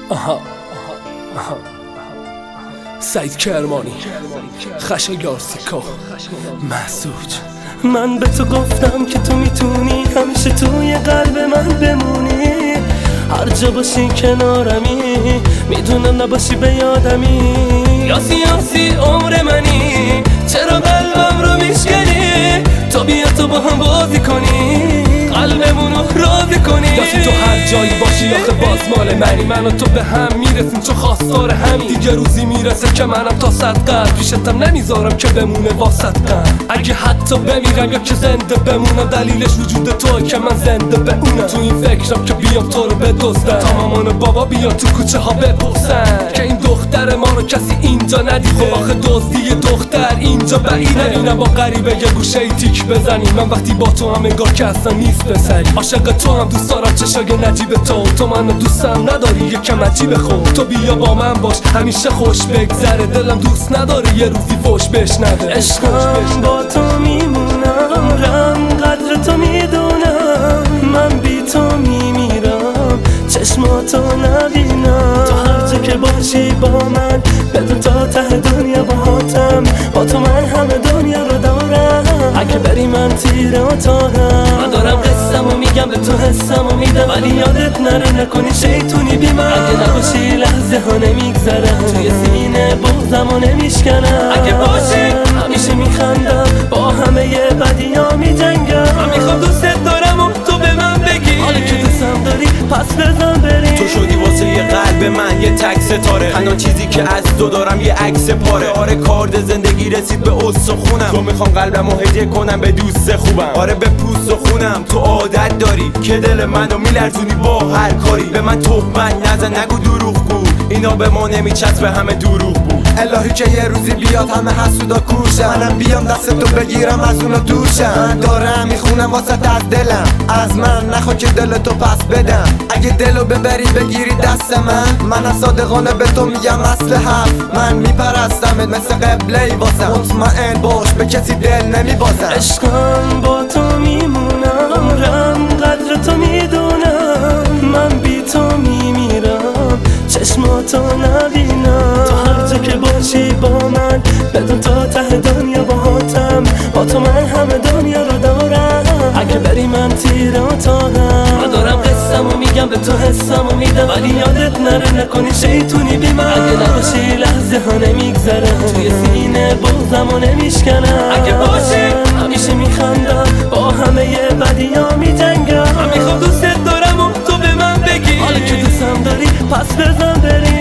سعید کرمانی، خشایار سکو، محسوج. من به تو گفتم که تو میتونی همیشه توی قلب من بمونی، هر جا باشی کنارمی، میدونم نباشی به یادمی. یاسی عمر منی، چرا قلبم رو میشکنی؟ تو بیا تو با هم بازی کنی، قلبمونو راضی کنی. یاسی تو هر جایی باشی آخه باز مال منی، من و تو به هم میرسیم چون خواستار همین. دیگه روزی میرسه که منم تا 100 قلب پیشتم نمیذارم که بمونه واسط قلب. اگه حتی بمیرم یا که زنده بمونم، دلیلش وجود توه که من زنده بمونم. تو این فکرم که بیام تو رو بدزدم، تا مامان و بابا بیان تو کوچه ها بپرسن که این دختر ما رو کسی اینجا ندید. خب آخه دزدی دختر اینجا بعیده، اینم با غریبه یه گوشه ای تیک بزنی. من وقتی با تو هم انگار که اصلا نیست بسری. عاشق تو هم دوست دارم چشای نجیب تو منو دوستم نداری یکم عجیب خود. تو بیا با من باش همیشه خوش بگذره، دلم دوست نداره یه روزی فوش بشنوه. عشقم با تو میمونم، رم قدر تو میدونم، من بی تو میمیرم چشماتو نبینم. تو هر جا که باشی با من، بدون تا ته دنیا باهاتم، با تو من همه دنیا رو دارم. اگه بری من تیر اتاقم، من دارم قصه‌مو میگم به تو حسمو میدم، ولی یادت نره نکنی شیطونی بی من. اگه نباشی لحظه ها نمیگذرم، توی سینه بغضمو نمیشکنم. اگه باشی همیشه میخندم، با همه بدی‌ها میجنگم. من میخوام دوست دارم و تو به من بگی، حالا که دوستم داری پس بزن بریم. تو شدی واسه یه قلب من یه تک ستاره، تنها چیزی که از تو دارم یه عکس پاره. آره کارد زندگی رسید به استخونم، تو میخوام قلبمو هدیه کنم به دوست خوبم. آره به پوست و خونم تو عادت داری که دل منو میلرزونی با هر کاری. به من تهمت نزن نگو دروغ گو، اینا به ما نمیچسبه همه دروغ بود. الهی که یه روزی بیاد همه حسودا کوشم، منم بیام دست تو بگیرم از اونا دوشم. من دارم میخونم واسه از دلم، از من نخوا که دل تو پس بدم. اگه دلو ببری بگیری دست من از صادقانه به تو میگم اصل هفت. من میپرستمت مثل قبله ای واسم، مطمئن باش به کسی دل نمیبازم. عشقم با تو میمونم، رم قدر تو میدونم، من بی تو میمیرم چشماتو نبینم. تو هر جا که باشی با من، بدون تا ته دنیا باهاتم، با تو من همه دنیا رو دارم. اگه بری من تیر اتاقم، من دارم قصه‌مو میگم به تو حسمو میدم، ولی یادت نره نکنی شیطونی بی من. اگه نباشی لحظه ها نمیگذرم، توی سینه بغضمو نمیشکنم. اگه باشی همیشه میخندم، با همه بدی‌ها میجنگم. من میخوام دوست دارم و تو به من بگی، حالا که دوستم داری پس بزن بریم.